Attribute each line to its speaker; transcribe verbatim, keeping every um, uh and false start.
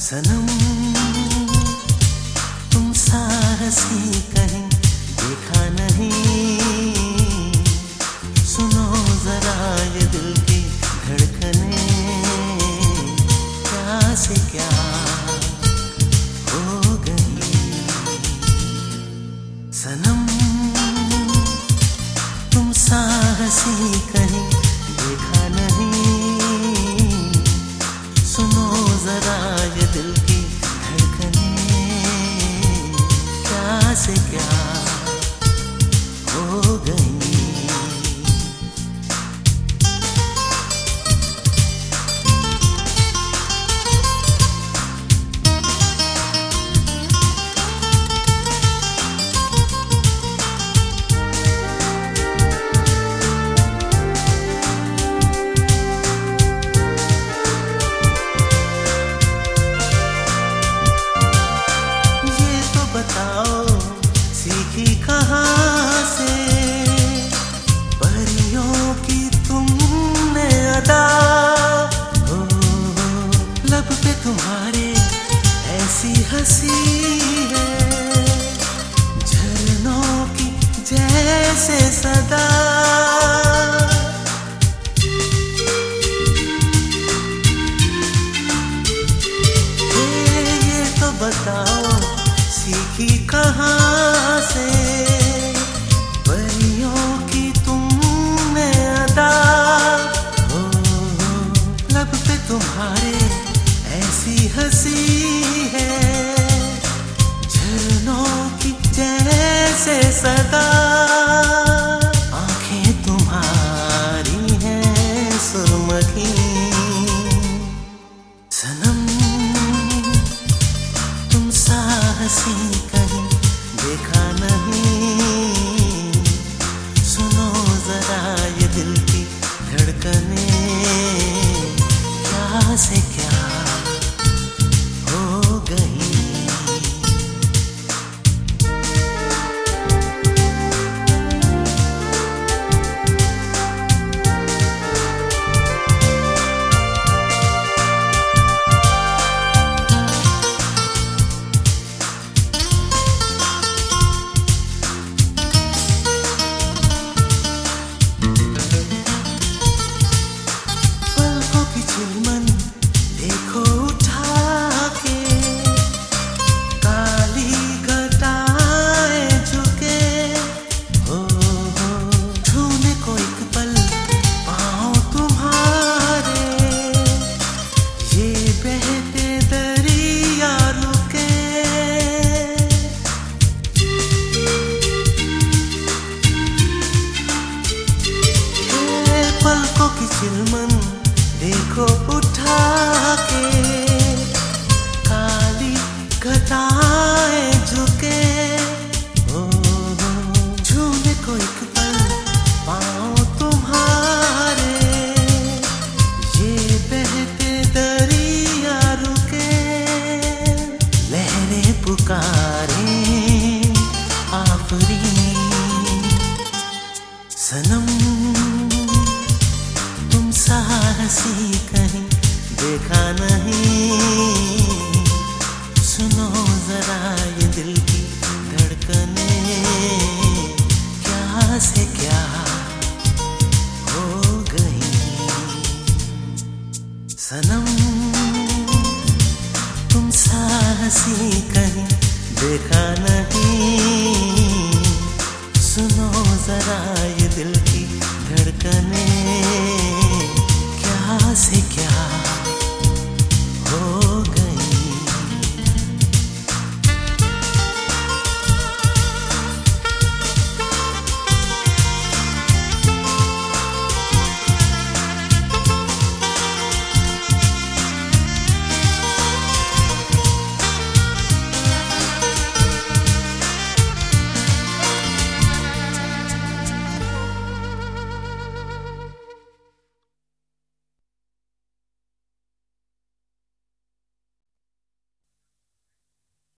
Speaker 1: सनम तुम सा हंसी कहीं देखा नहीं, सुनो जरा ये दिल की धड़कने क्या से क्या हो गई। सनम तुम सा हंसी कहीं देखा नहीं, सुनो जरा ये दिल की धड़कने क्या से क्या हो गई। बताओ सीखी कहाँ से परियों की तुमने अदा, हो लब पे तुम्हारे ऐसी हंसी है, झरनों की जैसे सदा। ये तो बताओ सीखी कहाँ से परियों की तुमने अदा, हो लब पे तुम्हारे ऐसी हंसी है, झरनों की जैसे सदा। आंखें तुम्हारी हैं सुरमई, सनम तुम सा हंसी कहीं देखा नहीं, सुनो जरा ये दिल की धड़कने क्या से क्या हो गई। मन देखो उठा के, काली घटाएं झुके, हो हो छूने को एक पल पाँव तुम्हारे, ये बहते दरिया रुके। पलकों की चिलमन देखो उठा के, काली घटाएं झुके, हो छूने को एक पल पाँव तुम्हारे, ये बहते दरिया रुके। लहरें पुकारे आफरी, सनम सा हंसी कहीं देखा नहीं, सुनो जरा ये दिल की धड़कने क्या से क्या हो गई। सनम तुम सा हंसी कहीं देखा नहीं, सुनो जरा ये दिल की धड़कने क्या से क्या